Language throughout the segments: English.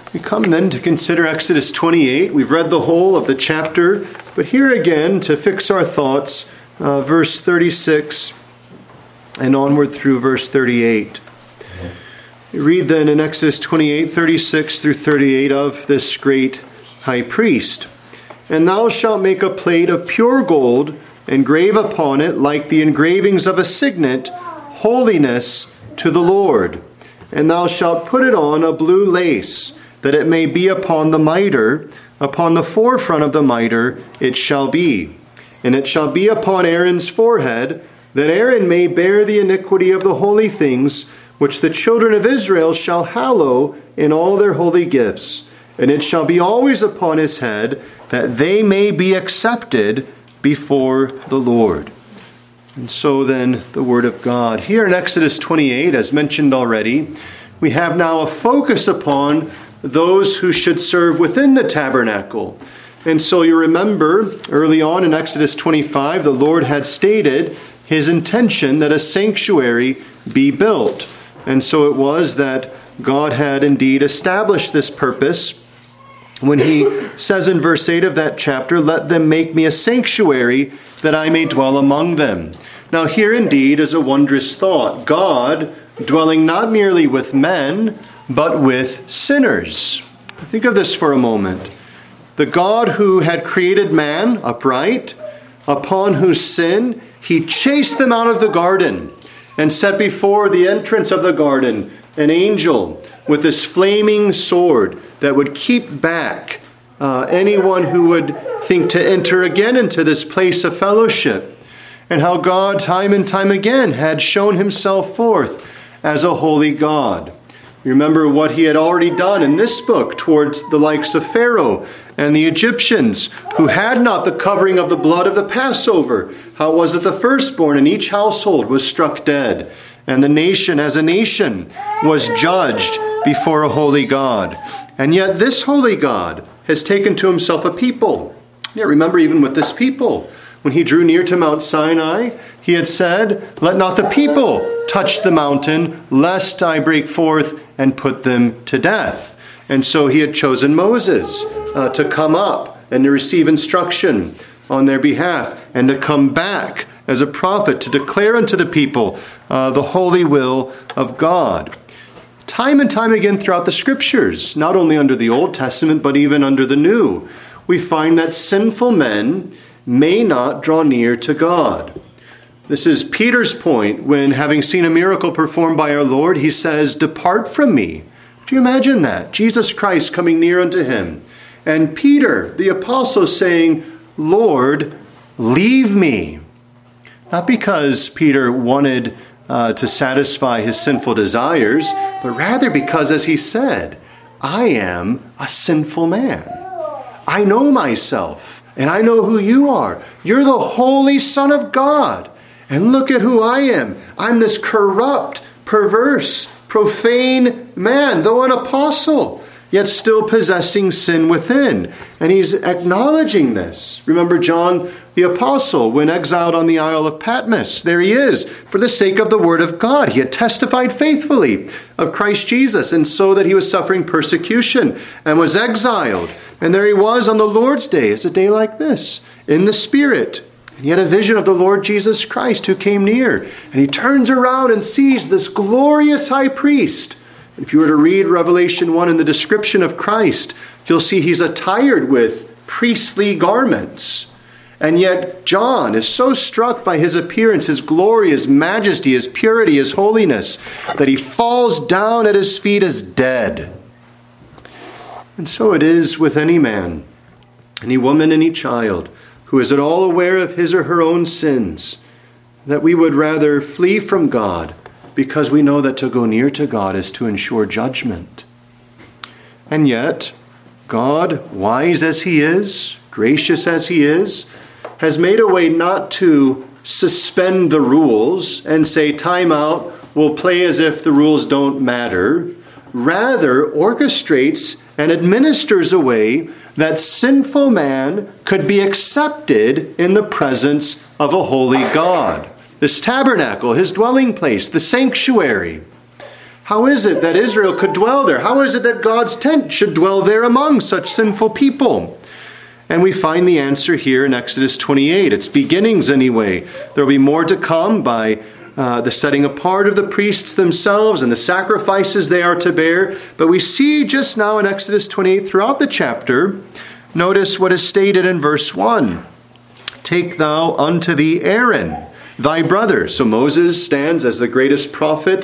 We come then to consider Exodus 28. We've read the whole of the chapter, but here again to fix our thoughts, verse 36 and onward through verse 38. We read then in Exodus 28, 36 through 38 of this great high priest. And thou shalt make a plate of pure gold, engrave upon it, like the engravings of a signet, holiness to the Lord. And thou shalt put it on a blue lace, that it may be upon the mitre, upon the forefront of the mitre it shall be. And it shall be upon Aaron's forehead, that Aaron may bear the iniquity of the holy things, which the children of Israel shall hallow in all their holy gifts. And it shall be always upon his head, that they may be accepted before the Lord. And so then, the word of God. Here in Exodus 28, as mentioned already, we have now a focus upon those who should serve within the tabernacle. And so you remember, early on in Exodus 25, the Lord had stated his intention that a sanctuary be built. And so it was that God had indeed established this purpose when he says in verse 8 of that chapter, "Let them make me a sanctuary, that I may dwell among them." Now here indeed is a wondrous thought. God dwelling not merely with men, but with sinners. Think of this for a moment. The God who had created man upright, upon whose sin he chased them out of the garden and set before the entrance of the garden an angel with this flaming sword that would keep back anyone who would think to enter again into this place of fellowship. And how God time and time again had shown himself forth as a holy God. Remember what he had already done in this book towards the likes of Pharaoh and the Egyptians, who had not the covering of the blood of the Passover. How it was that the firstborn in each household was struck dead, and the nation as a nation was judged before a holy God. And yet this holy God has taken to himself a people. Yeah, remember even with this people, when he drew near to Mount Sinai, he had said, "Let not the people touch the mountain, lest I break forth and put them to death." And so he had chosen Moses to come up and to receive instruction on their behalf, and to come back as a prophet to declare unto the people the holy will of God. Time and time again throughout the scriptures, not only under the Old Testament, but even under the New, we find that sinful men may not draw near to God. This is Peter's point when, having seen a miracle performed by our Lord, he says, "Depart from me." Do you imagine that? Jesus Christ coming near unto him. And Peter, the apostle, saying, "Lord, leave me." Not because Peter wanted to satisfy his sinful desires, but rather because, as he said, "I am a sinful man. I know myself, and I know who you are. You're the Holy Son of God. And look at who I am. I'm this corrupt, perverse, profane man, though an apostle, yet still possessing sin within." And he's acknowledging this. Remember John the apostle, when exiled on the Isle of Patmos, there he is, for the sake of the word of God. He had testified faithfully of Christ Jesus, and so that he was suffering persecution and was exiled. And there he was on the Lord's Day, it's a day like this, in the Spirit. And he had a vision of the Lord Jesus Christ who came near. And he turns around and sees this glorious high priest. If you were to read Revelation 1 in the description of Christ, you'll see he's attired with priestly garments. And yet John is so struck by his appearance, his glory, his majesty, his purity, his holiness, that he falls down at his feet as dead. And so it is with any man, any woman, any child, who is at all aware of his or her own sins, that we would rather flee from God because we know that to go near to God is to ensure judgment. And yet, God, wise as he is, gracious as he is, has made a way not to suspend the rules and say, time out, we'll play as if the rules don't matter. Rather, orchestrates and administers a way that sinful man could be accepted in the presence of a holy God. This tabernacle, his dwelling place, the sanctuary. How is it that Israel could dwell there? How is it that God's tent should dwell there among such sinful people? And we find the answer here in Exodus 28. It's beginnings anyway. There will be more to come by the setting apart of the priests themselves and the sacrifices they are to bear. But we see just now in Exodus 28 throughout the chapter, notice what is stated in verse 1. Take thou unto thee Aaron, thy brother. So Moses stands as the greatest prophet,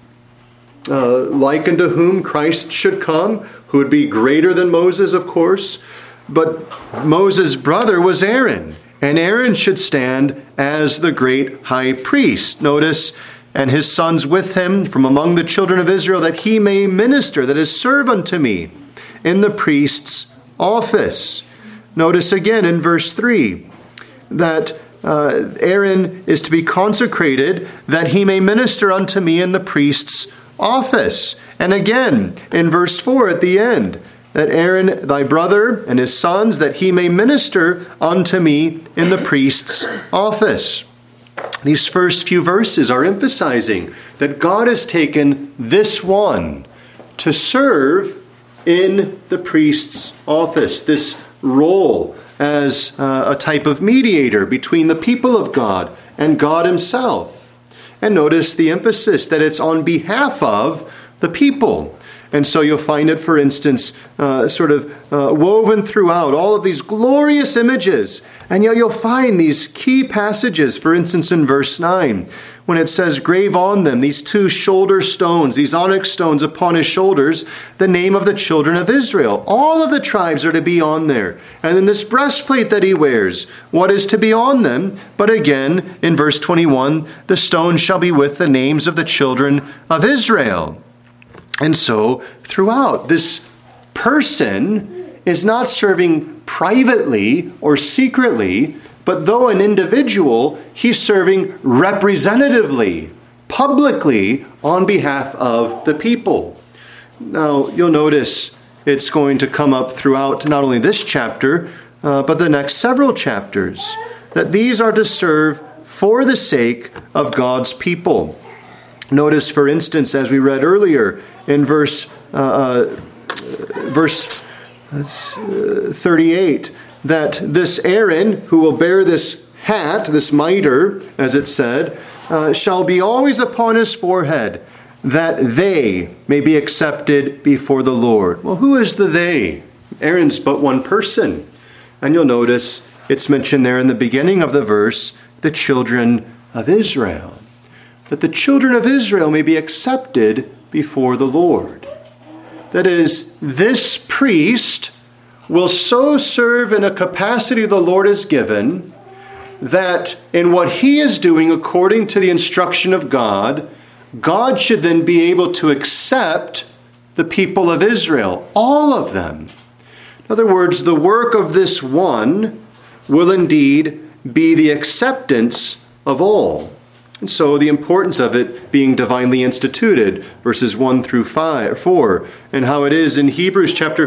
like unto whom Christ should come, who would be greater than Moses, of course. But Moses' brother was Aaron, and Aaron should stand as the great high priest. Notice, and his sons with him from among the children of Israel, that he may minister, that is, serve unto me in the priest's office. Notice again in verse 3 that Aaron is to be consecrated, that he may minister unto me in the priest's office. And again in verse 4 at the end, that Aaron, thy brother, and his sons, that he may minister unto me in the priest's office. These first few verses are emphasizing that God has taken this one to serve in the priest's office, this role as a type of mediator between the people of God and God himself. And notice the emphasis that it's on behalf of the people. And so you'll find it, for instance, woven throughout all of these glorious images. And yet you'll find these key passages, for instance, in verse 9, when it says, grave on them these two shoulder stones, these onyx stones upon his shoulders, the name of the children of Israel. All of the tribes are to be on there. And then this breastplate that he wears, what is to be on them? But again, in verse 21, the stones shall be with the names of the children of Israel. And so, throughout, this person is not serving privately or secretly, but though an individual, he's serving representatively, publicly, on behalf of the people. Now, you'll notice it's going to come up throughout not only this chapter, but the next several chapters, that these are to serve for the sake of God's people. Notice, for instance, as we read earlier in verse 38, that this Aaron, who will bear this hat, this mitre, as it said, shall be always upon his forehead, that they may be accepted before the Lord. Well, who is the they? Aaron's but one person. And you'll notice it's mentioned there in the beginning of the verse, the children of Israel. That the children of Israel may be accepted before the Lord. That is, this priest will so serve in a capacity the Lord has given, that in what he is doing according to the instruction of God, God should then be able to accept the people of Israel, all of them. In other words, the work of this one will indeed be the acceptance of all. And so the importance of it being divinely instituted, verses 1 through 4, and how it is in Hebrews chapter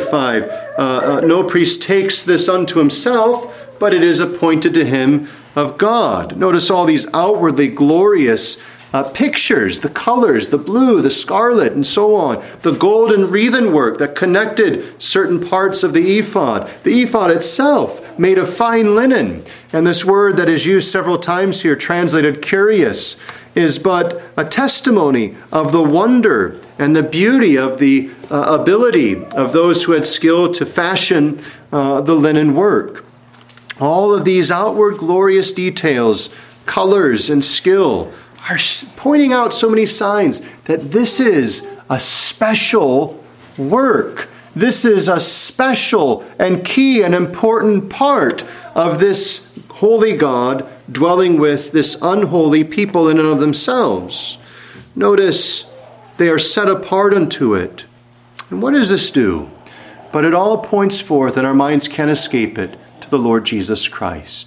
5, no priest takes this unto himself, but it is appointed to him of God. Notice all these outwardly glorious pictures, the colors, the blue, the scarlet, and so on. The golden wreathen work that connected certain parts of the ephod. The ephod itself made of fine linen. And this word that is used several times here, translated curious, is but a testimony of the wonder and the beauty of the ability of those who had skill to fashion the linen work. All of these outward glorious details, colors, and skill are pointing out so many signs that this is a special work. This is a special and key and important part of this holy God dwelling with this unholy people in and of themselves. Notice they are set apart unto it. And what does this do? But it all points forth, and our minds can't escape it, to the Lord Jesus Christ.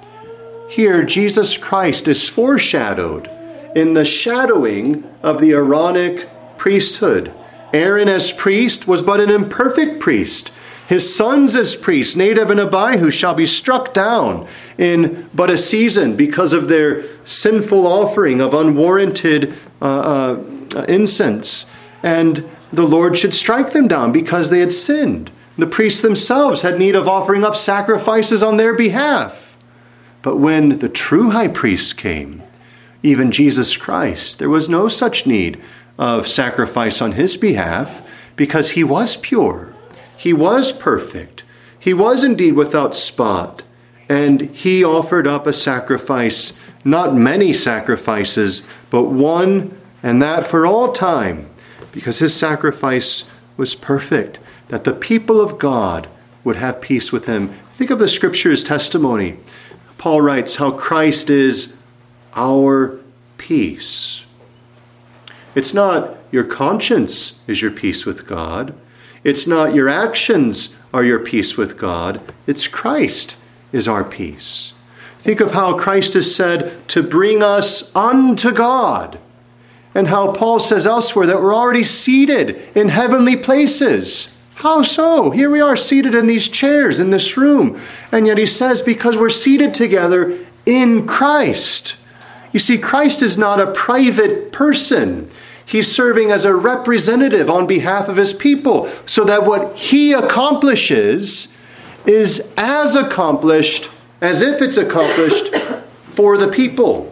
Here, Jesus Christ is foreshadowed in the shadowing of the Aaronic priesthood. Aaron as priest was but an imperfect priest. His sons as priests, Nadab and Abihu, shall be struck down in but a season because of their sinful offering of unwarranted incense, and the Lord should strike them down because they had sinned. The priests themselves had need of offering up sacrifices on their behalf. But when the true high priest came, even Jesus Christ, there was no such need of sacrifice on his behalf because he was pure. He was perfect. He was indeed without spot. And he offered up a sacrifice, not many sacrifices, but one, and that for all time, because his sacrifice was perfect, that the people of God would have peace with him. Think of the Scripture's testimony. Paul writes how Christ is our peace. It's not your conscience is your peace with God. It's not your actions are your peace with God. It's Christ is our peace. Think of how Christ is said to bring us unto God, and how Paul says elsewhere that we're already seated in heavenly places. How so? Here we are seated in these chairs in this room, and yet he says because we're seated together in Christ. You see, Christ is not a private person. He's serving as a representative on behalf of his people, so that what he accomplishes is as accomplished as if it's accomplished for the people.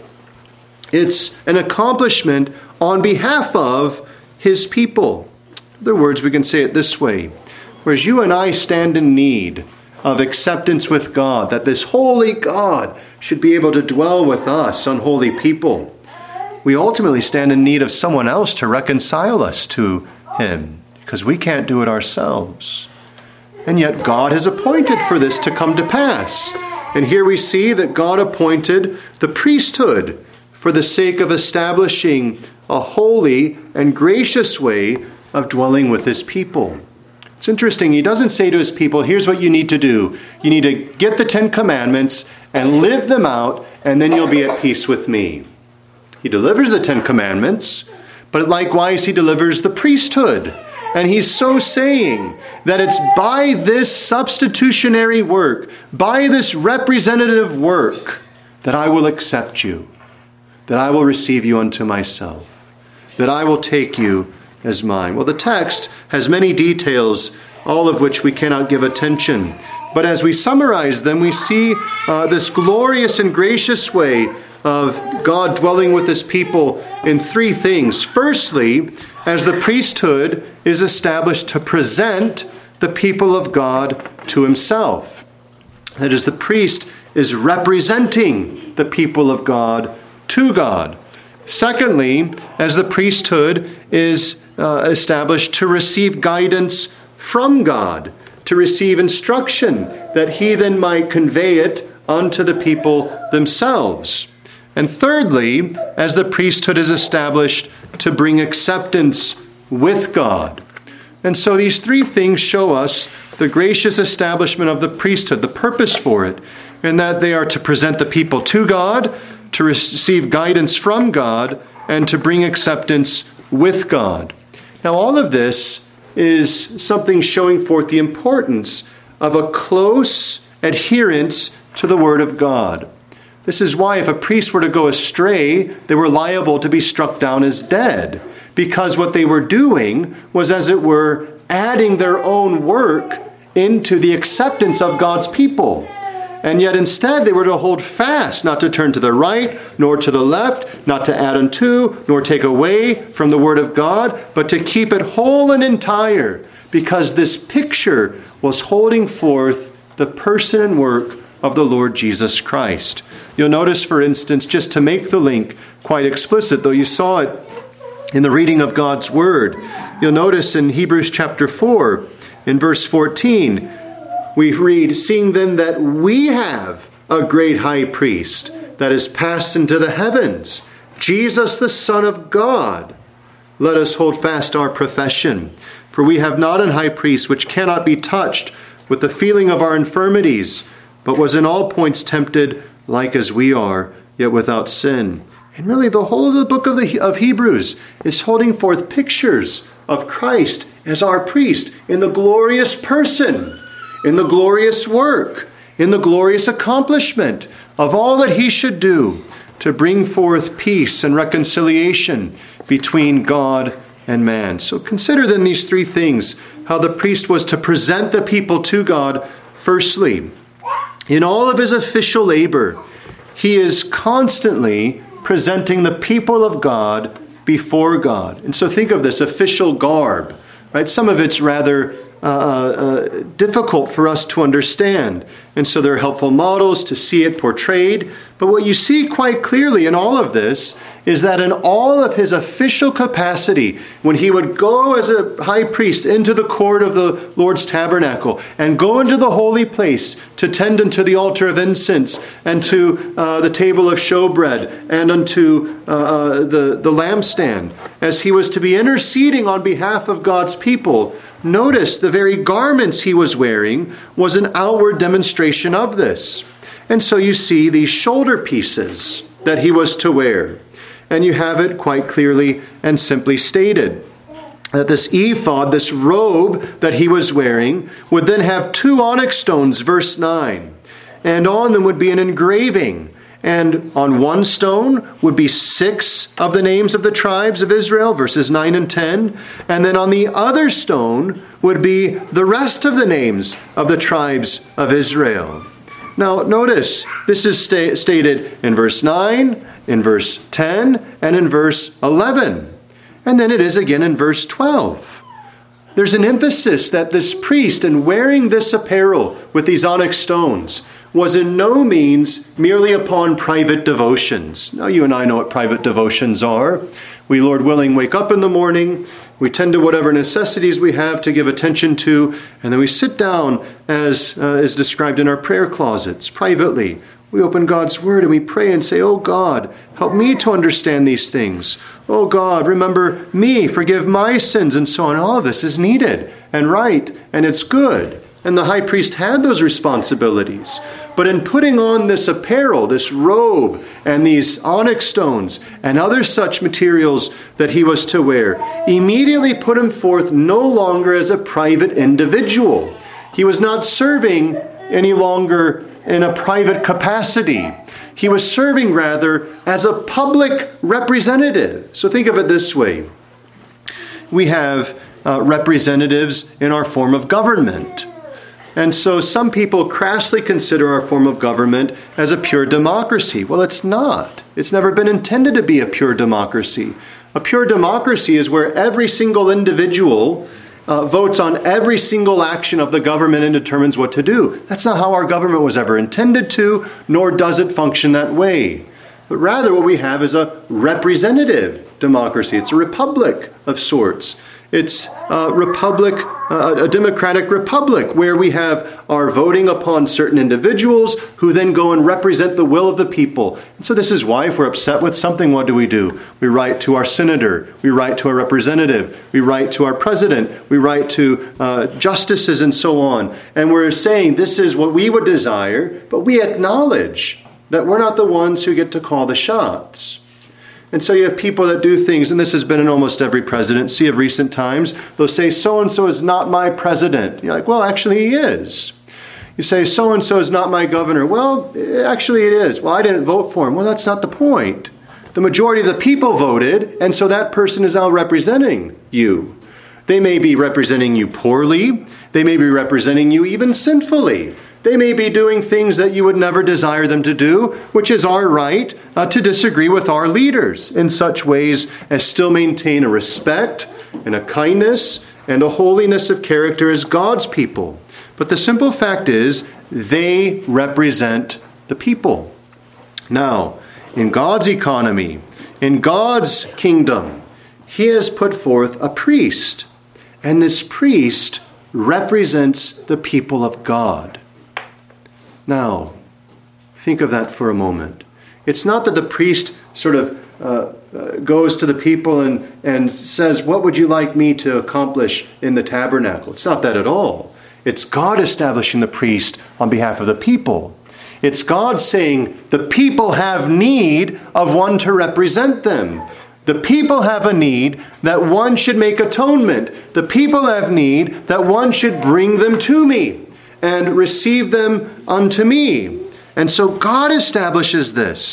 It's an accomplishment on behalf of his people. In other words, we can say it this way. Whereas you and I stand in need of acceptance with God, that this holy God should be able to dwell with us, unholy people, we ultimately stand in need of someone else to reconcile us to him, because we can't do it ourselves. And yet God has appointed for this to come to pass. And here we see that God appointed the priesthood for the sake of establishing a holy and gracious way of dwelling with his people. It's interesting, he doesn't say to his people, here's what you need to do. You need to get the 10 Commandments and live them out, and then you'll be at peace with me. He delivers the 10 Commandments, but likewise he delivers the priesthood. And he's so saying that it's by this substitutionary work, by this representative work, that I will accept you, that I will receive you unto myself, that I will take you as mine. Well, the text has many details, all of which we cannot give attention. But as we summarize them, we see this glorious and gracious way of God dwelling with his people in 3 things. Firstly, as the priesthood is established to present the people of God to himself. That is, the priest is representing the people of God to God. Secondly, as the priesthood is established to receive guidance from God, to receive instruction that he then might convey it unto the people themselves. And thirdly, as the priesthood is established to bring acceptance with God. And so these 3 things show us the gracious establishment of the priesthood, the purpose for it, and that they are to present the people to God, to receive guidance from God, and to bring acceptance with God. Now, all of this is something showing forth the importance of a close adherence to the Word of God. This is why if a priest were to go astray, they were liable to be struck down as dead, because what they were doing was, as it were, adding their own work into the acceptance of God's people. And yet instead they were to hold fast, not to turn to the right, nor to the left, not to add unto, nor take away from the Word of God, but to keep it whole and entire, because this picture was holding forth the person and work of the Lord Jesus Christ. You'll notice, for instance, just to make the link quite explicit, though you saw it in the reading of God's Word, you'll notice in Hebrews chapter 4, in verse 14, we read, "Seeing then that we have a great high priest that is passed into the heavens, Jesus the Son of God, let us hold fast our profession. For we have not an high priest which cannot be touched with the feeling of our infirmities, but was in all points tempted like as we are, yet without sin." And really the whole of the book of Hebrews is holding forth pictures of Christ as our priest in the glorious person, in the glorious work, in the glorious accomplishment of all that he should do to bring forth peace and reconciliation between God and man. So consider then these three things, how the priest was to present the people to God. Firstly, in all of his official labor, he is constantly presenting the people of God before God. And so think of this official garb, right? Some of it's rather difficult for us to understand. And so there are helpful models to see it portrayed. But what you see quite clearly in all of this is that in all of his official capacity, when he would go as a high priest into the court of the Lord's tabernacle and go into the holy place to tend unto the altar of incense and to the table of showbread and unto the lampstand, as he was to be interceding on behalf of God's people, notice the very garments he was wearing was an outward demonstration of this. And so you see these shoulder pieces that he was to wear. And you have it quite clearly and simply stated that this ephod, this robe that he was wearing, would then have 2 onyx stones, verse 9. And on them would be an engraving. And on one stone would be 6 of the names of the tribes of Israel, verses 9 and 10. And then on the other stone would be the rest of the names of the tribes of Israel. Now, notice, this is stated in verse 9, in verse 10, and in verse 11. And then it is again in verse 12. There's an emphasis that this priest, in wearing this apparel with these onyx stones, was in no means merely upon private devotions. Now, you and I know what private devotions are. We, Lord willing, wake up in the morning, we tend to whatever necessities we have to give attention to, and then we sit down as is described in our prayer closets privately. We open God's Word and we pray and say, "Oh God, help me to understand these things. Oh God, remember me, forgive my sins," and so on. All of this is needed and right, and it's good. And the high priest had those responsibilities. But in putting on this apparel, this robe, and these onyx stones, and other such materials that he was to wear, immediately put him forth no longer as a private individual. He was not serving any longer in a private capacity. He was serving rather as a public representative. So think of it this way. We have representatives in our form of government. And so some people crassly consider our form of government as a pure democracy. Well, it's not. It's never been intended to be a pure democracy. A pure democracy is where every single individual votes on every single action of the government and determines what to do. That's not how our government was ever intended to, nor does it function that way. But rather what we have is a representative democracy. It's a republic of sorts. It's a democratic republic where we have our voting upon certain individuals who then go and represent the will of the people. And so this is why if we're upset with something, what do? We write to our senator. We write to our representative. We write to our president. We write to justices and so on. And we're saying this is what we would desire, but we acknowledge that we're not the ones who get to call the shots. And so you have people that do things, and this has been in almost every presidency of recent times. They'll say, so-and-so is not my president. You're like, well, actually he is. You say, so-and-so is not my governor. Well, actually it is. Well, I didn't vote for him. Well, that's not the point. The majority of the people voted, and so that person is now representing you. They may be representing you poorly. They may be representing you even sinfully. They may be doing things that you would never desire them to do, which is our right to disagree with our leaders in such ways as still maintain a respect and a kindness and a holiness of character as God's people. But the simple fact is, they represent the people. Now, in God's economy, in God's kingdom, He has put forth a priest, and this priest represents the people of God. Now, think of that for a moment. It's not that the priest sort of goes to the people and says, what would you like me to accomplish in the tabernacle? It's not that at all. It's God establishing the priest on behalf of the people. It's God saying the people have need of one to represent them. The people have a need that one should make atonement. The people have need that one should bring them to me and receive them unto me. And so God establishes this.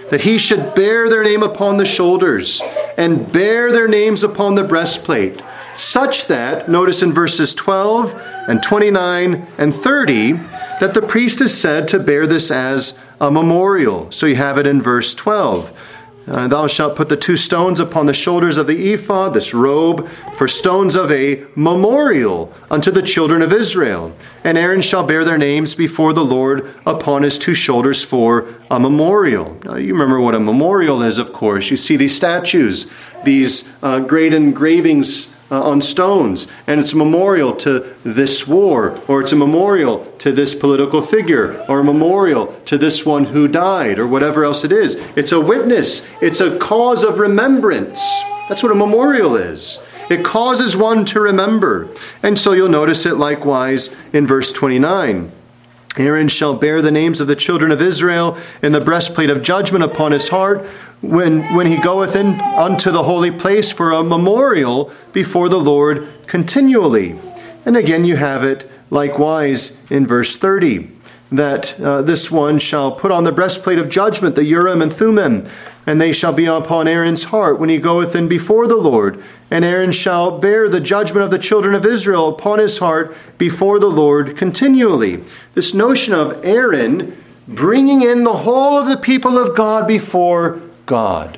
that he should bear their name upon the shoulders and bear their names upon the breastplate, such that, notice in verses 12 and 29 and 30, that the priest is said to bear this as a memorial. So you have it in verse 12. Thou shalt put the 2 stones upon the shoulders of the ephod, this robe, for stones of a memorial unto the children of Israel. And Aaron shall bear their names before the Lord upon his 2 shoulders for a memorial. Now, you remember what a memorial is, of course. You see these statues, these great engravings on stones, and it's a memorial to this war, or it's a memorial to this political figure, or a memorial to this one who died, or whatever else it is. It's a witness. It's a cause of remembrance. That's what a memorial is. It causes one to remember. And so you'll notice it likewise in verse 29. Aaron shall bear the names of the children of Israel in the breastplate of judgment upon his heart when he goeth in unto the holy place for a memorial before the Lord continually. And again you have it likewise in verse 30, that this one shall put on the breastplate of judgment, the Urim and Thummim, and they shall be upon Aaron's heart when he goeth in before the Lord. And Aaron shall bear the judgment of the children of Israel upon his heart before the Lord continually. This notion of Aaron bringing in the whole of the people of God before God.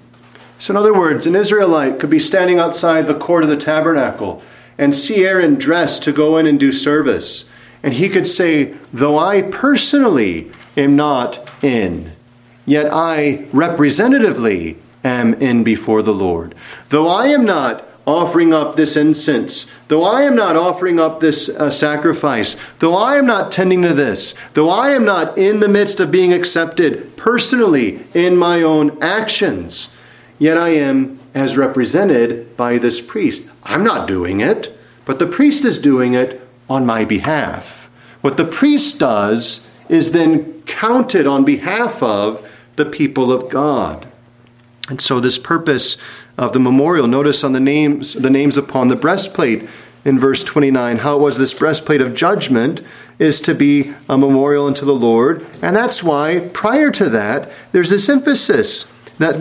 So in other words, an Israelite could be standing outside the court of the tabernacle and see Aaron dressed to go in and do service. And he could say, though I personally am not in, yet I representatively am in before the Lord. Though I am not offering up this incense, though I am not offering up this sacrifice, though I am not tending to this, though I am not in the midst of being accepted personally in my own actions, yet I am as represented by this priest. I'm not doing it, but the priest is doing it on my behalf. What the priest does is then counted on behalf of the people of God. And so this purpose of the memorial, notice on the names upon the breastplate in verse 29, how it was this breastplate of judgment is to be a memorial unto the Lord. And that's why prior to that, there's this emphasis that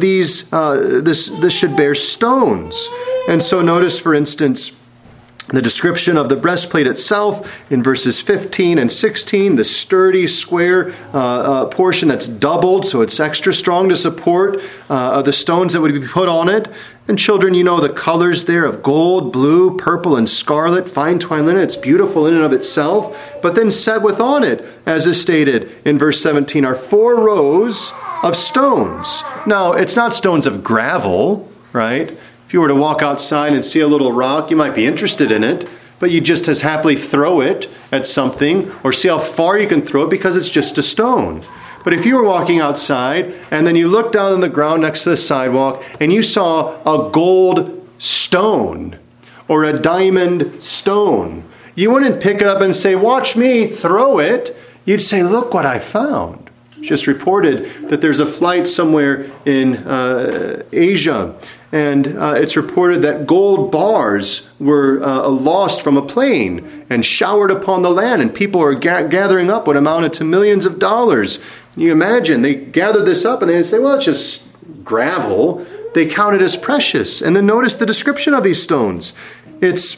this should bear stones. And so notice, for instance, the description of the breastplate itself in verses 15 and 16, the sturdy square portion that's doubled, so it's extra strong to support the stones that would be put on it. And children, you know the colors there of gold, blue, purple, and scarlet, fine twined linen. It's beautiful in and of itself. But then set within it, as is stated in verse 17, are 4 rows of stones. Now, it's not stones of gravel, right? If you were to walk outside and see a little rock, you might be interested in it, but you just as happily throw it at something or see how far you can throw it because it's just a stone. But if you were walking outside and then you looked down on the ground next to the sidewalk and you saw a gold stone or a diamond stone, you wouldn't pick it up and say, watch me throw it. You'd say, look what I found. It's just reported that there's a flight somewhere in Asia, and it's reported that gold bars were lost from a plane and showered upon the land, and people are gathering up what amounted to millions of dollars. You imagine, they gathered this up and they say, well, it's just gravel. They count it as precious. And then notice the description of these stones. It's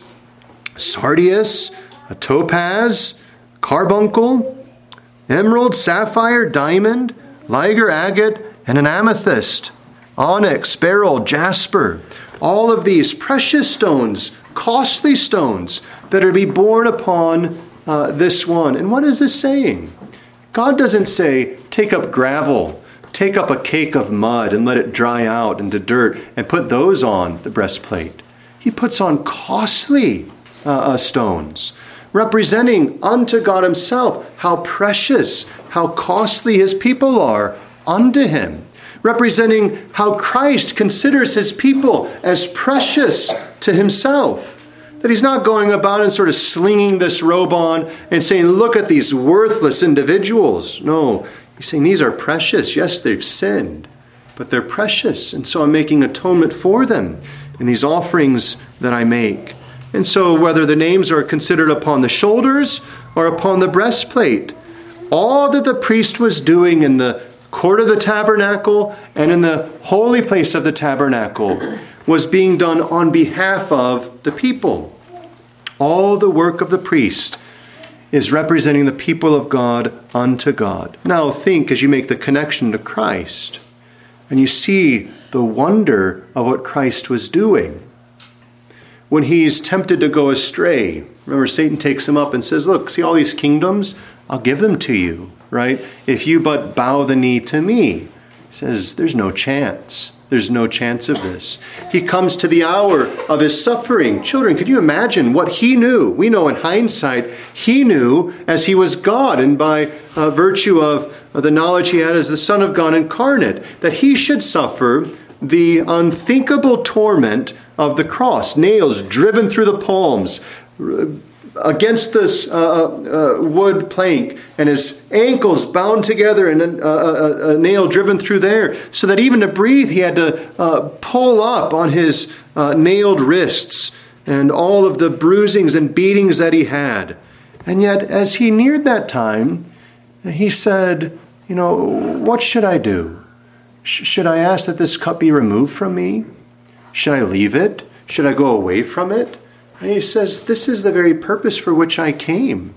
sardius, a topaz, carbuncle, emerald, sapphire, diamond, liger, agate, and an amethyst, onyx, beryl, jasper. All of these precious stones, costly stones that are to be borne upon this one. And what is this saying? God doesn't say, take up gravel, take up a cake of mud and let it dry out into dirt and put those on the breastplate. He puts on costly stones, representing unto God himself how precious, how costly his people are unto him, representing how Christ considers his people as precious to himself. That he's not going about and sort of slinging this robe on and saying, look at these worthless individuals. No, he's saying these are precious. Yes, they've sinned, but they're precious. And so I'm making atonement for them in these offerings that I make. And so whether the names are considered upon the shoulders or upon the breastplate, all that the priest was doing in the court of the tabernacle and in the holy place of the tabernacle was being done on behalf of the people. All the work of the priest is representing the people of God unto God. Now think as you make the connection to Christ, and you see the wonder of what Christ was doing. When he's tempted to go astray, remember Satan takes him up and says, look, see all these kingdoms? I'll give them to you, right? If you but bow the knee to me. He says, there's no chance. There's no chance of this. He comes to the hour of his suffering. Children, could you imagine what he knew? We know in hindsight, he knew as he was God and by virtue of the knowledge he had as the Son of God incarnate, that he should suffer the unthinkable torment of the cross. Nails driven through the palms against this wood plank, and his ankles bound together and a nail driven through there, so that even to breathe he had to pull up on his nailed wrists and all of the bruisings and beatings that he had. And yet as he neared that time, he said, what should I do? Should I ask that this cup be removed from me? Should I leave it? Should I go away from it? And he says, this is the very purpose for which I came.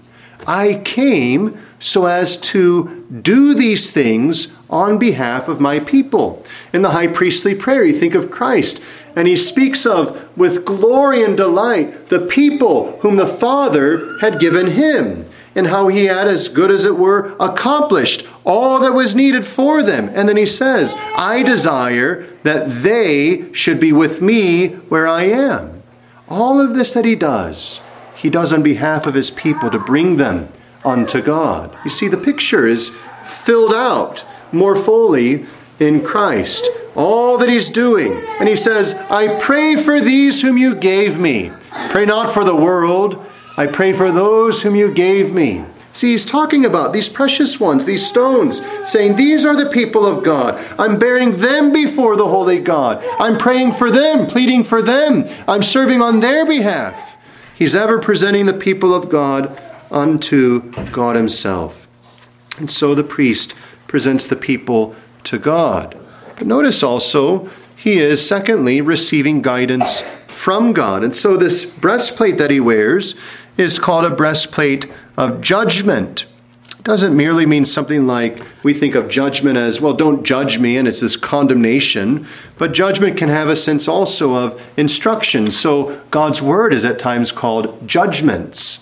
I came so as to do these things on behalf of my people. In the high priestly prayer, you think of Christ, and he speaks of, with glory and delight, the people whom the Father had given him, and how he had, as good as it were, accomplished all that was needed for them. And then he says, I desire that they should be with me where I am. All of this that he does on behalf of his people to bring them unto God. You see, the picture is filled out more fully in Christ. All that he's doing. And he says, I pray for these whom you gave me. Pray not for the world. I pray for those whom you gave me. See, he's talking about these precious ones, these stones, saying, these are the people of God. I'm bearing them before the holy God. I'm praying for them, pleading for them. I'm serving on their behalf. He's ever presenting the people of God unto God himself. And so the priest presents the people to God. But notice also, he is, secondly, receiving guidance from God. And so this breastplate that he wears is called a breastplate of judgment. It doesn't merely mean something like we think of judgment as, well, don't judge me, and it's this condemnation. But judgment can have a sense also of instruction. So God's word is at times called judgments.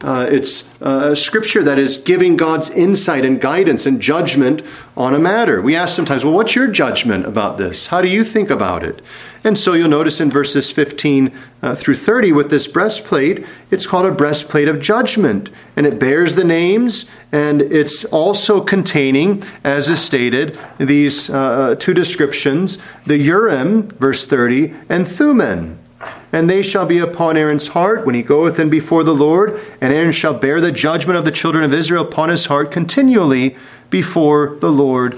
It's a scripture that is giving God's insight and guidance and judgment on a matter. We ask sometimes, well, what's your judgment about this? How do you think about it? And so you'll notice in verses 15 through 30 with this breastplate, it's called a breastplate of judgment. And it bears the names, and it's also containing, as is stated, these two descriptions, the Urim, verse 30, and Thummim. And they shall be upon Aaron's heart when he goeth in before the Lord, and Aaron shall bear the judgment of the children of Israel upon his heart continually before the Lord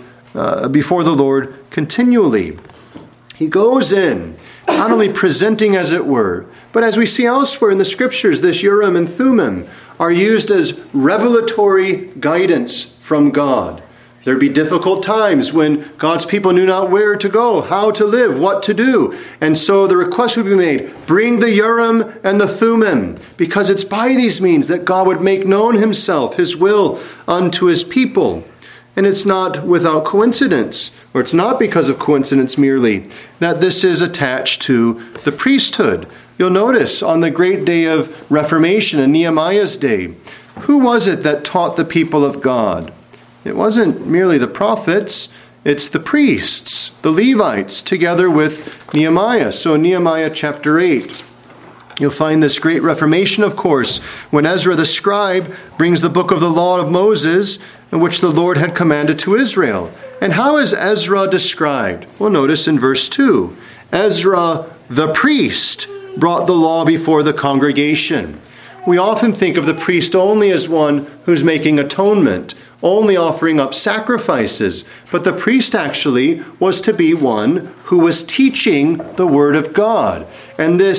continually. He goes in, not only presenting as it were, but as we see elsewhere in the scriptures, this Urim and Thummim are used as revelatory guidance from God. There'd be difficult times when God's people knew not where to go, how to live, what to do. And so the request would be made, bring the Urim and the Thummim, because it's by these means that God would make known himself, his will unto his people. And it's not without coincidence, or it's not because of coincidence merely, that this is attached to the priesthood. You'll notice on the great day of Reformation, in Nehemiah's day, who was it that taught the people of God? It wasn't merely the prophets, it's the priests, the Levites, together with Nehemiah. So in Nehemiah chapter 8, you'll find this great reformation, of course, when Ezra the scribe brings the book of the law of Moses, in which the Lord had commanded to Israel. And how is Ezra described? Well, notice in verse 2, Ezra the priest brought the law before the congregation. We often think of the priest only as one who's making atonement, only offering up sacrifices. But the priest actually was to be one who was teaching the word of God. And this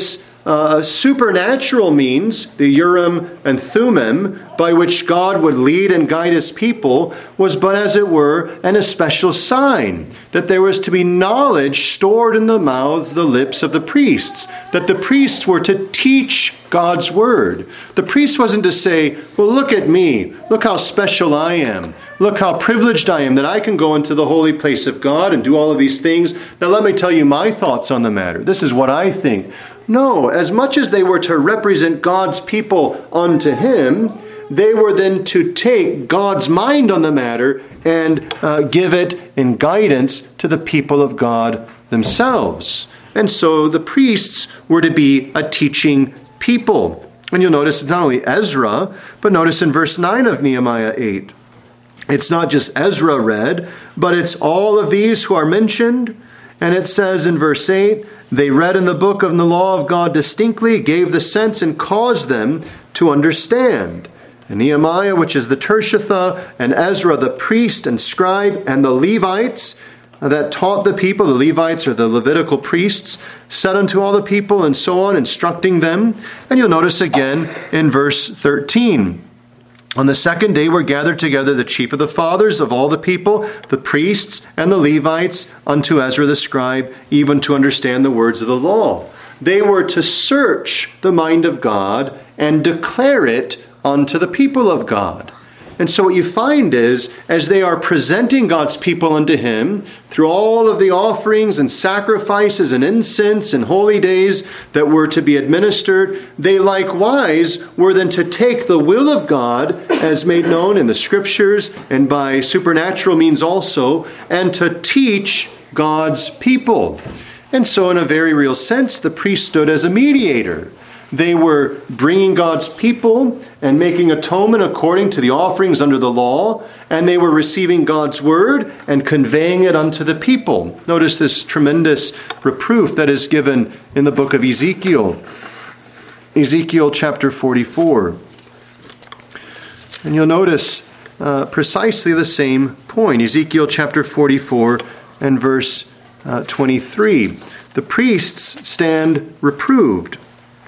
supernatural means, the Urim and Thummim, by which God would lead and guide his people, was but, as it were, an especial sign that there was to be knowledge stored in the mouths, the lips of the priests, that the priests were to teach God's word. The priest wasn't to say, well, look at me, look how special I am, look how privileged I am that I can go into the holy place of God and do all of these things. Now let me tell you my thoughts on the matter. This is what I think. No, as much as they were to represent God's people unto him, they were then to take God's mind on the matter and give it in guidance to the people of God themselves. And so the priests were to be a teaching people. And you'll notice not only Ezra, but notice in verse 9 of Nehemiah 8. It's not just Ezra read, but it's all of these who are mentioned. And it says in verse 8, they read in the book of the law of God distinctly, gave the sense, and caused them to understand. And Nehemiah, which is the Tirshatha, and Ezra, the priest and scribe, and the Levites that taught the people, the Levites are the Levitical priests, said unto all the people, and so on, instructing them. And you'll notice again in verse 13. On the second day were gathered together the chief of the fathers of all the people, the priests and the Levites, unto Ezra the scribe, even to understand the words of the law. They were to search the mind of God and declare it unto the people of God. And so what you find is, as they are presenting God's people unto him, through all of the offerings and sacrifices and incense and holy days that were to be administered, they likewise were then to take the will of God, as made known in the scriptures and by supernatural means also, and to teach God's people. And so in a very real sense, the priest stood as a mediator. They were bringing God's people and making atonement according to the offerings under the law, and they were receiving God's word and conveying it unto the people. Notice this tremendous reproof that is given in the book of Ezekiel. Ezekiel chapter 44. And you'll notice precisely the same point. Ezekiel chapter 44 and verse 23. The priests stand reproved.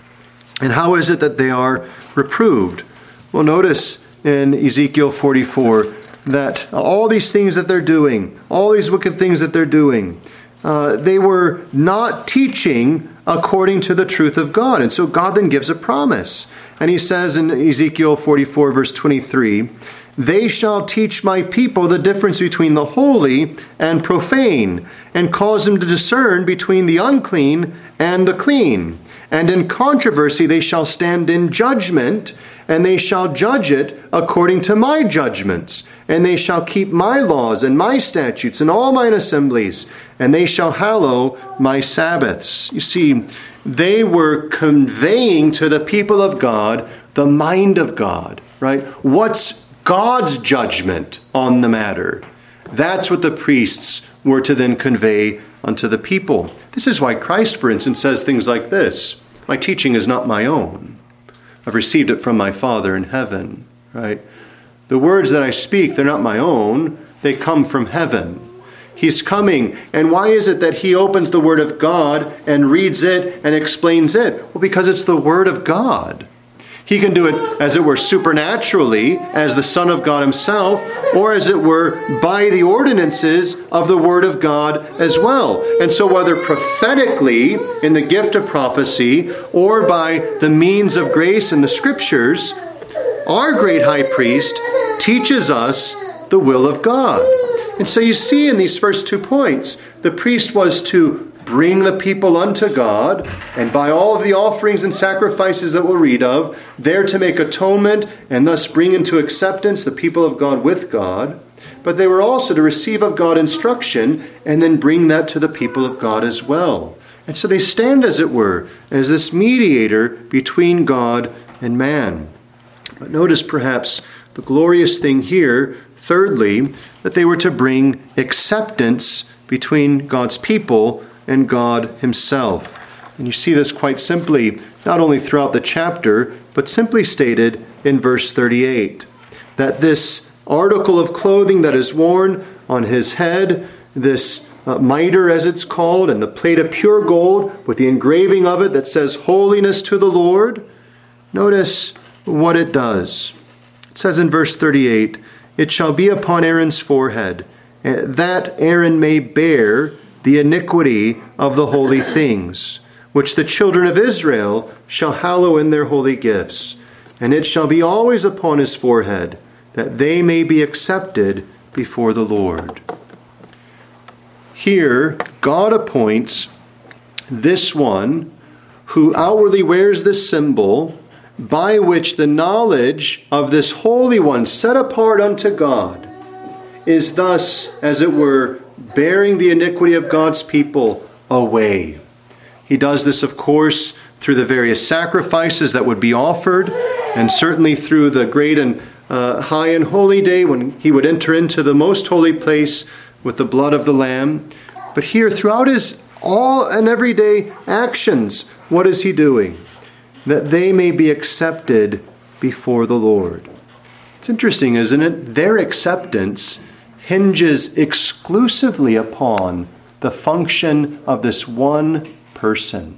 And how is it that they are reproved? Well, notice in Ezekiel 44 that all these things that they're doing, all these wicked things that they're doing, they were not teaching according to the truth of God. And so God then gives a promise. And he says in Ezekiel 44 verse 23, they shall teach my people the difference between the holy and profane, and cause them to discern between the unclean and the clean. And in controversy they shall stand in judgment, and they shall judge it according to my judgments. And they shall keep my laws and my statutes and all mine assemblies, and they shall hallow my Sabbaths. You see, they were conveying to the people of God the mind of God, right? What's God's judgment on the matter? That's what the priests were to then convey unto the people. This is why Christ, for instance, says things like this: my teaching is not my own. I've received it from my Father in heaven, right? The words that I speak, they're not my own. They come from heaven. He's coming. And why is it that he opens the Word of God and reads it and explains it? Well, because it's the Word of God. He can do it, as it were, supernaturally, as the Son of God himself, or as it were, by the ordinances of the Word of God as well. And so whether prophetically, in the gift of prophecy, or by the means of grace in the Scriptures, our great high priest teaches us the will of God. And so you see in these first 2 points, the priest was to bring the people unto God, and by all of the offerings and sacrifices that we'll read of, they're to make atonement and thus bring into acceptance the people of God with God. But they were also to receive of God instruction and then bring that to the people of God as well. And so they stand, as it were, as this mediator between God and man. But notice perhaps the glorious thing here, thirdly, that they were to bring acceptance between God's people and God himself. And you see this quite simply, not only throughout the chapter, but simply stated in verse 38, that this article of clothing that is worn on his head, this mitre, as it's called, and the plate of pure gold with the engraving of it that says holiness to the Lord, notice what it does. It says in verse 38, it shall be upon Aaron's forehead, that Aaron may bear the iniquity of the holy things, which the children of Israel shall hallow in their holy gifts. And it shall be always upon his forehead, that they may be accepted before the Lord. Here, God appoints this one who outwardly wears this symbol, by which the knowledge of this Holy One set apart unto God is thus, as it were, bearing the iniquity of God's people away. He does this, of course, through the various sacrifices that would be offered, and certainly through the great and high and holy day when he would enter into the most holy place with the blood of the Lamb. But here, throughout his all and everyday actions, what is he doing? That they may be accepted before the Lord. It's interesting, isn't it? Their acceptance hinges exclusively upon the function of this one person.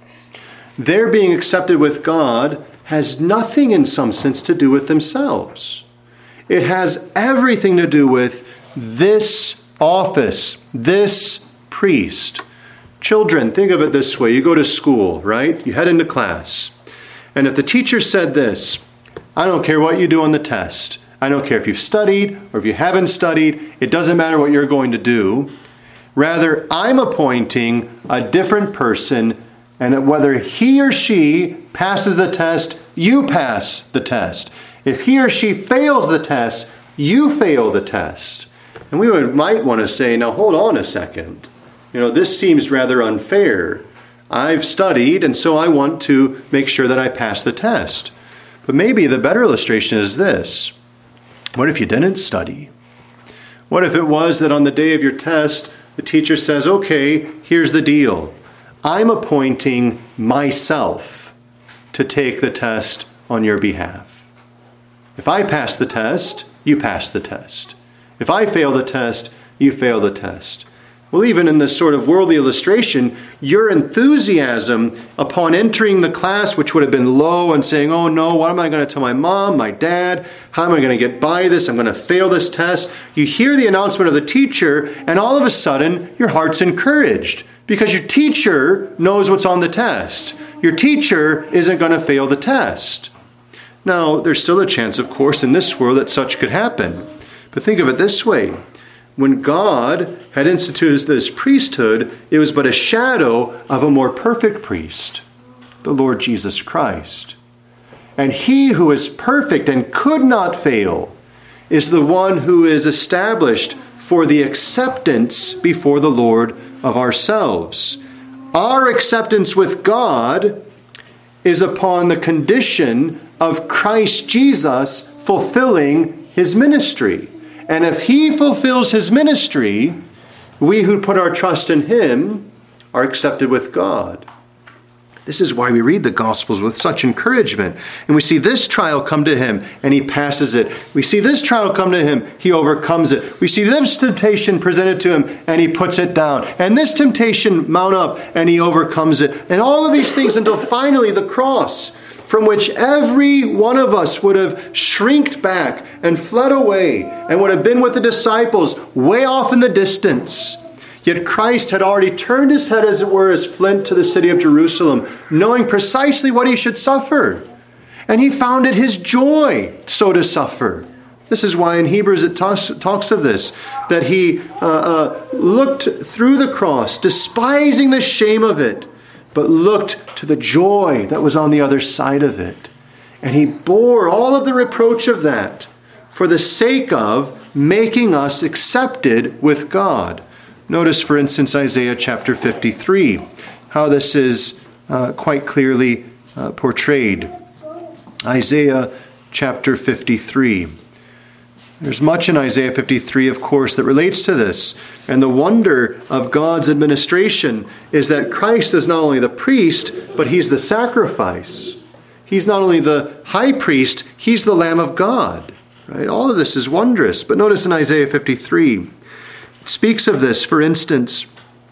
Their being accepted with God has nothing in some sense to do with themselves. It has everything to do with this office, this priest. Children, think of it this way. You go to school, right? You head into class. And if the teacher said this, I don't care what you do on the test. I don't care if you've studied or if you haven't studied. It doesn't matter what you're going to do. Rather, I'm appointing a different person, and whether he or she passes the test, you pass the test. If he or she fails the test, you fail the test. And we might want to say, now hold on a second. This seems rather unfair. I've studied, and so I want to make sure that I pass the test. But maybe the better illustration is this. What if you didn't study? What if it was that on the day of your test, the teacher says, okay, here's the deal. I'm appointing myself to take the test on your behalf. If I pass the test, you pass the test. If I fail the test, you fail the test. Well, even in this sort of worldly illustration, your enthusiasm upon entering the class, which would have been low, and saying, oh no, what am I going to tell my mom, my dad? How am I going to get by this? I'm going to fail this test. You hear the announcement of the teacher, and all of a sudden, your heart's encouraged. Because your teacher knows what's on the test. Your teacher isn't going to fail the test. Now, there's still a chance, of course, in this world that such could happen. But think of it this way. When God had instituted this priesthood, it was but a shadow of a more perfect priest, the Lord Jesus Christ. And he who is perfect and could not fail is the one who is established for the acceptance before the Lord of ourselves. Our acceptance with God is upon the condition of Christ Jesus fulfilling his ministry. And if he fulfills his ministry, we who put our trust in him are accepted with God. This is why we read the Gospels with such encouragement. And we see this trial come to him, and he passes it. We see this trial come to him, he overcomes it. We see this temptation presented to him, and he puts it down. And this temptation mount up, and he overcomes it. And all of these things until finally the cross, from which every one of us would have shrinked back and fled away and would have been with the disciples way off in the distance. Yet Christ had already turned his head, as it were, as flint to the city of Jerusalem, knowing precisely what he should suffer. And he found it his joy so to suffer. This is why in Hebrews it talks of this, that he looked through the cross, despising the shame of it, but looked to the joy that was on the other side of it. And he bore all of the reproach of that for the sake of making us accepted with God. Notice, for instance, Isaiah chapter 53, how this is quite clearly portrayed. Isaiah chapter 53. There's much in Isaiah 53, of course, that relates to this. And the wonder of God's administration is that Christ is not only the priest, but he's the sacrifice. He's not only the high priest, he's the Lamb of God. Right? All of this is wondrous. But notice in Isaiah 53, speaks of this, for instance,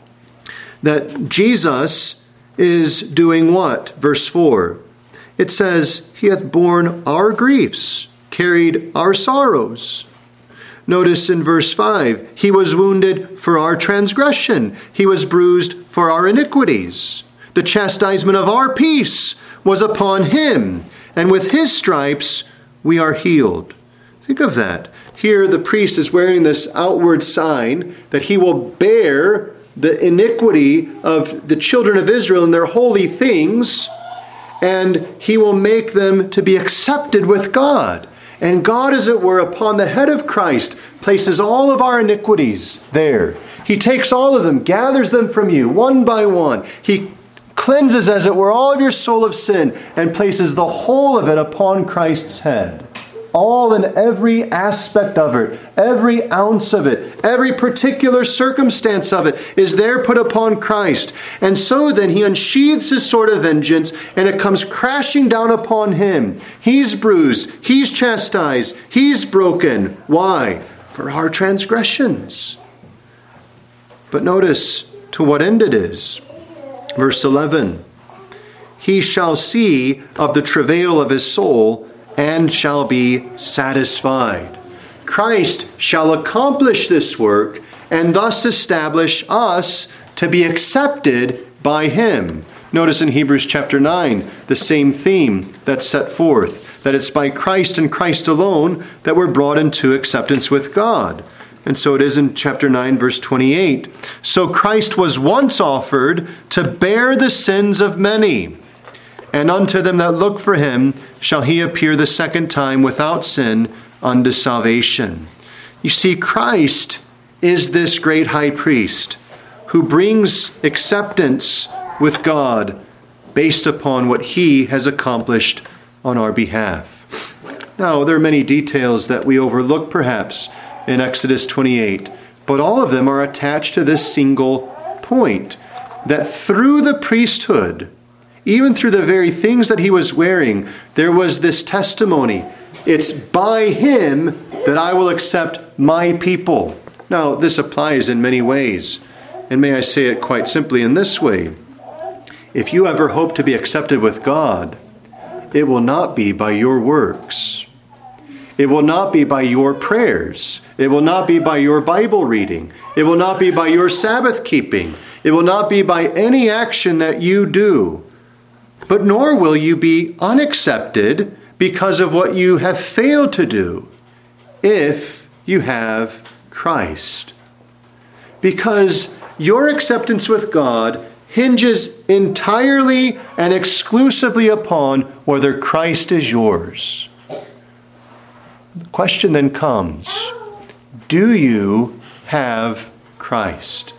that Jesus is doing what? Verse 4. It says, he hath borne our griefs, carried our sorrows. Notice in verse 5, he was wounded for our transgression. He was bruised for our iniquities. The chastisement of our peace was upon him, and with his stripes we are healed. Think of that. Here the priest is wearing this outward sign that he will bear the iniquity of the children of Israel and their holy things, and he will make them to be accepted with God. And God, as it were, upon the head of Christ, places all of our iniquities there. He takes all of them, gathers them from you, one by one. He cleanses, as it were, all of your soul of sin, and places the whole of it upon Christ's head. All and every aspect of it, every ounce of it, every particular circumstance of it is there put upon Christ. And so then he unsheathes his sword of vengeance, and it comes crashing down upon him. He's bruised, he's chastised, he's broken. Why? For our transgressions. But notice to what end it is. Verse 11. He shall see of the travail of his soul, and shall be satisfied. Christ shall accomplish this work and thus establish us to be accepted by him. Notice in Hebrews chapter 9, the same theme that's set forth, that it's by Christ and Christ alone that we're brought into acceptance with God. And so it is in chapter 9, verse 28. So Christ was once offered to bear the sins of many, and unto them that look for him shall he appear the second time without sin unto salvation. You see, Christ is this great high priest who brings acceptance with God based upon what he has accomplished on our behalf. Now, there are many details that we overlook perhaps in Exodus 28, but all of them are attached to this single point, that through the priesthood, even through the very things that he was wearing, there was this testimony. It's by him that I will accept my people. Now, this applies in many ways. And may I say it quite simply in this way. If you ever hope to be accepted with God, it will not be by your works. It will not be by your prayers. It will not be by your Bible reading. It will not be by your Sabbath keeping. It will not be by any action that you do. But nor will you be unaccepted because of what you have failed to do if you have Christ. Because your acceptance with God hinges entirely and exclusively upon whether Christ is yours. The question then comes, do you have Christ?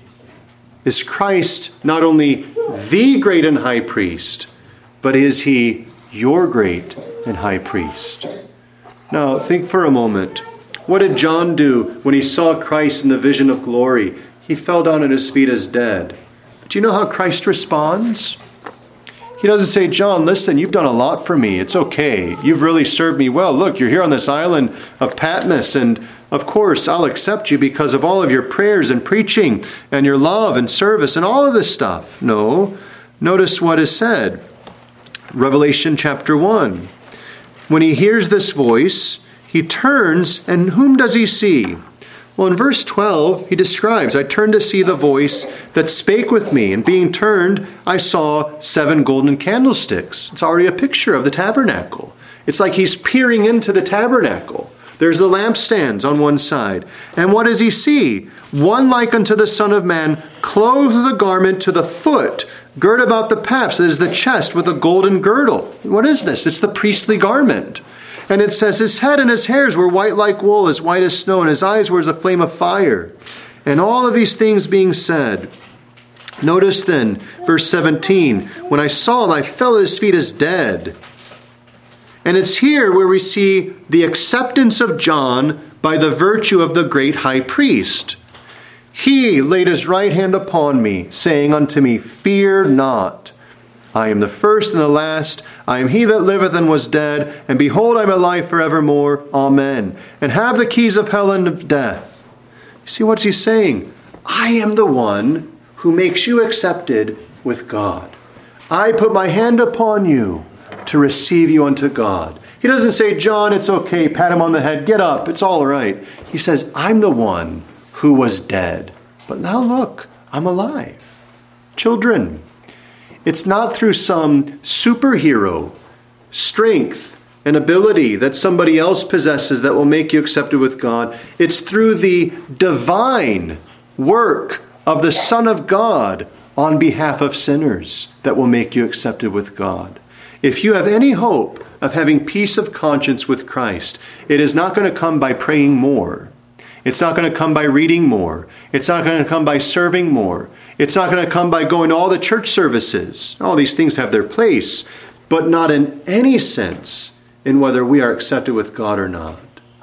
Is Christ not only the great and high priest, but is he your great and high priest? Now, think for a moment. What did John do when he saw Christ in the vision of glory? He fell down at his feet as dead. But do you know how Christ responds? He doesn't say, John, listen, you've done a lot for me. It's okay. You've really served me well. Look, you're here on this island of Patmos, and of course, I'll accept you because of all of your prayers and preaching and your love and service and all of this stuff. No. Notice what is said. Revelation chapter 1. When he hears this voice, he turns, and whom does he see? Well, in verse 12, he describes, I turned to see the voice that spake with me, and being turned, I saw 7 golden candlesticks. It's already a picture of the tabernacle. It's like he's peering into the tabernacle. There's the lampstands on one side. And what does he see? One like unto the Son of Man, clothed with a garment to the foot, girt about the paps, that is the chest, with a golden girdle. What is this? It's the priestly garment. And it says, his head and his hairs were white like wool, as white as snow, and his eyes were as a flame of fire. And all of these things being said, notice then, verse 17, when I saw him, I fell at his feet as dead. And it's here where we see the acceptance of John by the virtue of the great high priest. He laid his right hand upon me, saying unto me, fear not. I am the first and the last. I am he that liveth and was dead. And behold, I am alive forevermore. Amen. And have the keys of hell and of death. See, what's he saying? I am the one who makes you accepted with God. I put my hand upon you to receive you unto God. He doesn't say, John, it's okay, pat him on the head, get up, it's all right. He says, I'm the one who was dead, but now look, I'm alive. Children, it's not through some superhero strength and ability that somebody else possesses that will make you accepted with God. It's through the divine work of the Son of God on behalf of sinners that will make you accepted with God. If you have any hope of having peace of conscience with Christ, it is not going to come by praying more. It's not going to come by reading more. It's not going to come by serving more. It's not going to come by going to all the church services. All these things have their place, but not in any sense in whether we are accepted with God or not.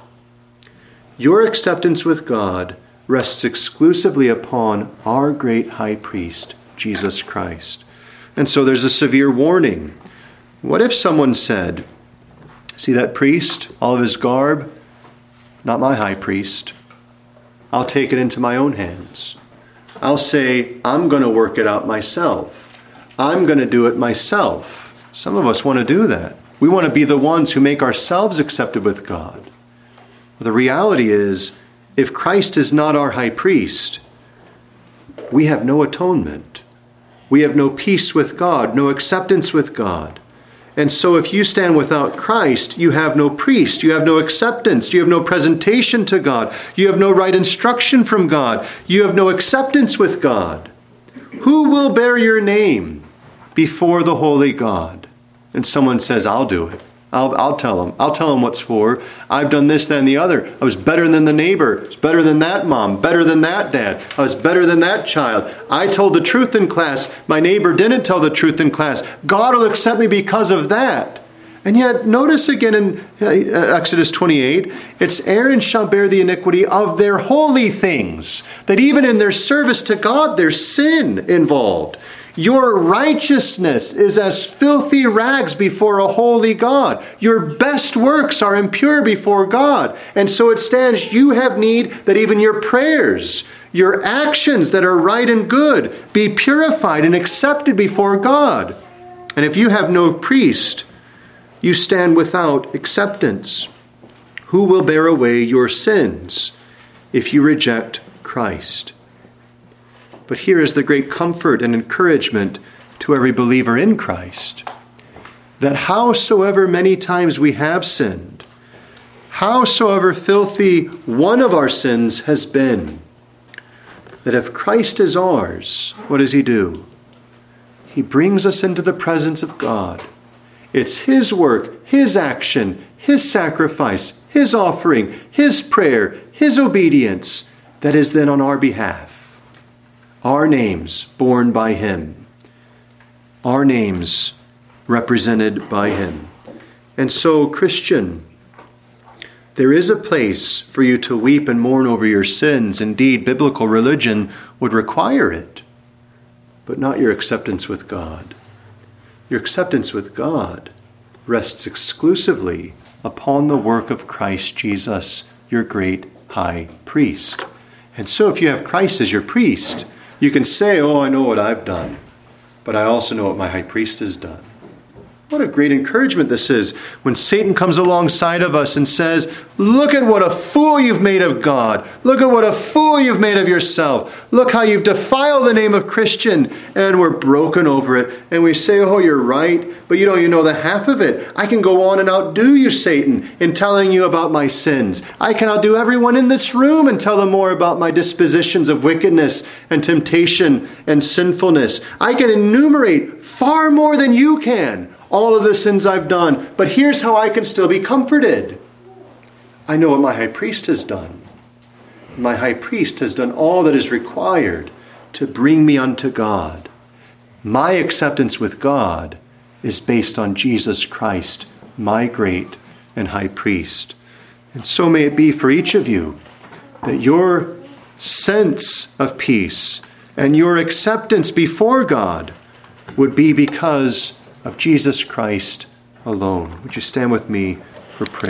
Your acceptance with God rests exclusively upon our great high priest, Jesus Christ. And so there's a severe warning. What if someone said, see that priest, all of his garb? Not my high priest. I'll take it into my own hands. I'll say, I'm going to work it out myself. I'm going to do it myself. Some of us want to do that. We want to be the ones who make ourselves accepted with God. The reality is, if Christ is not our high priest, we have no atonement. We have no peace with God, no acceptance with God. And so if you stand without Christ, you have no priest, you have no acceptance, you have no presentation to God, you have no right instruction from God, you have no acceptance with God. Who will bear your name before the holy God? And someone says, I'll do it. I'll tell him. I'll tell him what's for. I've done this, that, and the other. I was better than the neighbor. I was better than that mom. Better than that dad. I was better than that child. I told the truth in class. My neighbor didn't tell the truth in class. God will accept me because of that. And yet, notice again in Exodus 28, it's Aaron shall bear the iniquity of their holy things. That even in their service to God, there's sin involved. Your righteousness is as filthy rags before a holy God. Your best works are impure before God. And so it stands, you have need that even your prayers, your actions that are right and good, be purified and accepted before God. And if you have no priest, you stand without acceptance. Who will bear away your sins if you reject Christ? But here is the great comfort and encouragement to every believer in Christ, that howsoever many times we have sinned, howsoever filthy one of our sins has been, that if Christ is ours, what does he do? He brings us into the presence of God. It's his work, his action, his sacrifice, his offering, his prayer, his obedience that is then on our behalf. Our names borne by him. Our names represented by him. And so, Christian, there is a place for you to weep and mourn over your sins. Indeed, biblical religion would require it, but not your acceptance with God. Your acceptance with God rests exclusively upon the work of Christ Jesus, your great high priest. And so if you have Christ as your priest, you can say, oh, I know what I've done, but I also know what my high priest has done. What a great encouragement this is when Satan comes alongside of us and says, look at what a fool you've made of God. Look at what a fool you've made of yourself. Look how you've defiled the name of Christian. And we're broken over it. And we say, oh, you're right, but you don't even know the half of it. I can go on and outdo you, Satan, in telling you about my sins. I can outdo everyone in this room and tell them more about my dispositions of wickedness and temptation and sinfulness. I can enumerate far more than you can all of the sins I've done, but here's how I can still be comforted. I know what my high priest has done. My high priest has done all that is required to bring me unto God. My acceptance with God is based on Jesus Christ, my great and high priest. And so may it be for each of you that your sense of peace and your acceptance before God would be because of Jesus Christ alone. Would you stand with me for prayer?